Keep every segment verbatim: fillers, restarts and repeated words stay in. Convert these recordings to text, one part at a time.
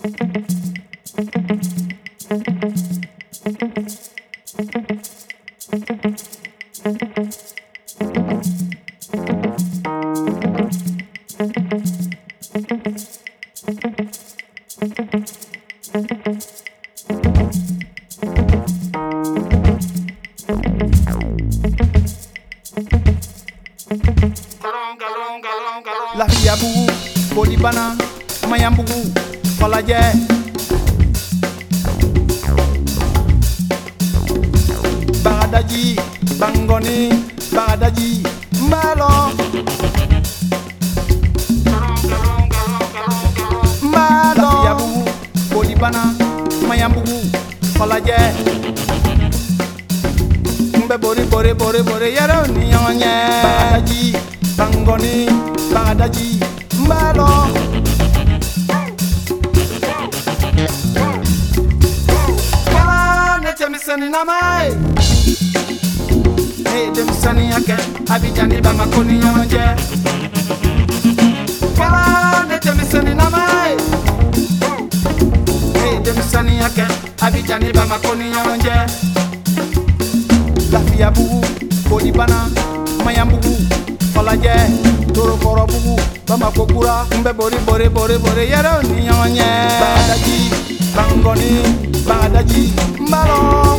Lafiyabugu, Bolibana, Mayambugu, Falaje. Bagadaji, Bangoni, Bagadaji, Mbalo. Mbalo. Lafiyabugu, Bolibana, Mayambugu, Falaje. Mbe bori bori bori bori yaro ni yonye. Bagadaji, Bangoni, Bagadaji, Mbalo. Kala neche misani namai. Hey, dem sani yake, Abidjani Bamakoni yonje. Kala neche misani namai. Hey, dem sani yake, Abidjani Bamakoni yonje. Lafiyabugu, Bolibana, Mayambugu, Falaje, Torokorobugu, Bamako Kura, Mbe bori bori bori bori yaro ni yonye. Bagadaji, Bangoni, Bagadaji, Mbalo.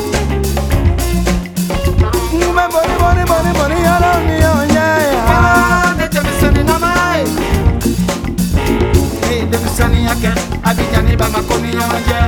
Mbe bori bori bori bori yaro ni yonye. Kala neche misani namai. Hey, dem sani yake, Abidjani Bamakoni yonje.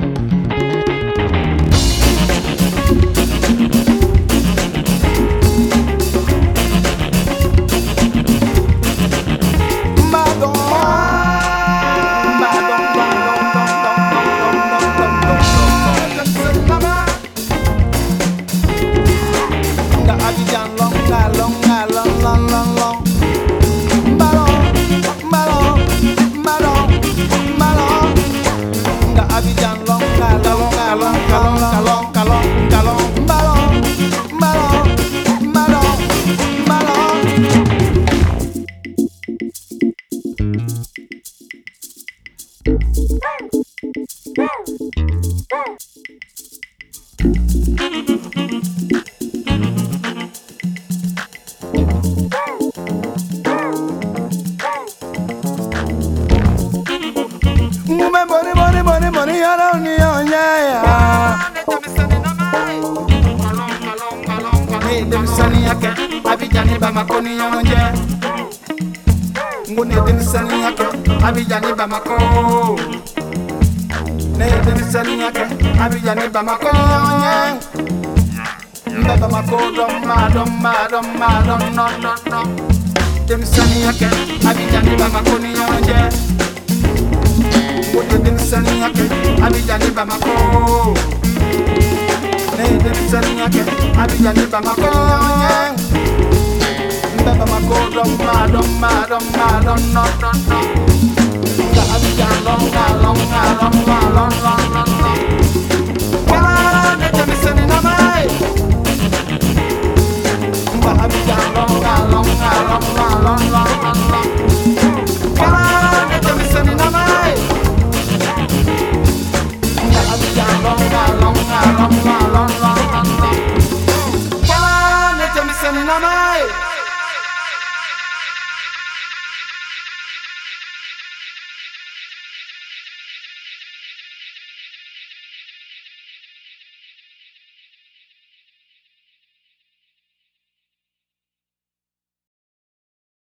Mbe bori bori bori bori yaro ni yonye. Hey, dem sani yake, Abidjani Bamakoni yonje. Ngune dem sani yake, Abidjani Bamako. Ne dem sani yake, Abidjani Bamako yonje. Mbe Bamako doma doma doma dom no no no. Dem sani yake, Abidjani Bamakoni yonje. Ngune dem sani yake, Abidjani Bamako. Ne dem sani yake, Abidjani Bamako yonje. Mbe Bamako doma doma doma dom no no no. Nga Abidjan longa longa longa longa longa. Kala neche misani namai. Nga Abidjan longa longa longa longa longa. Kala neche misani namai. Nga Abidjan longa longa longa longa longa. Kala neche misani namai.